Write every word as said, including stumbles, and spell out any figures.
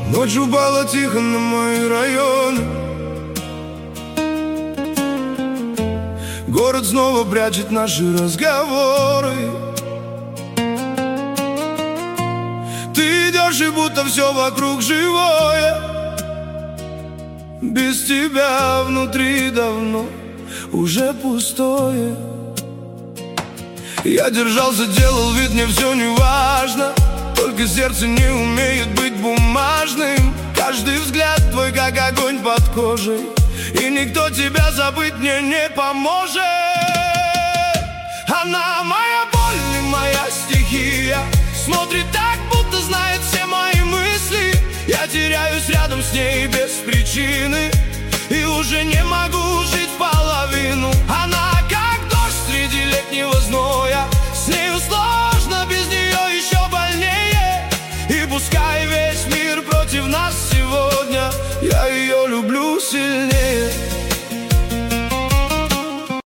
Ночь упала тихо на мои районы. Город снова прячет наши разговоры. Ты идешь, и будто все вокруг живое. Без тебя внутри давно уже пустое. Я держался, делал вид, мне все не важно. Только сердце не умеет быть бумажным. Каждый взгляд твой, как огонь под кожей, и никто тебя забыть мне не поможет. Она моя боль и моя стихия. Смотрит так, будто знает все мои мысли. Я теряюсь рядом с ней без причины, и уже не могу жить в половину. Она как дождь среди летнего зноя. С нею сложно, без нее еще больнее. И пускай весь мир против нас сегодня, я ее люблю сильнее.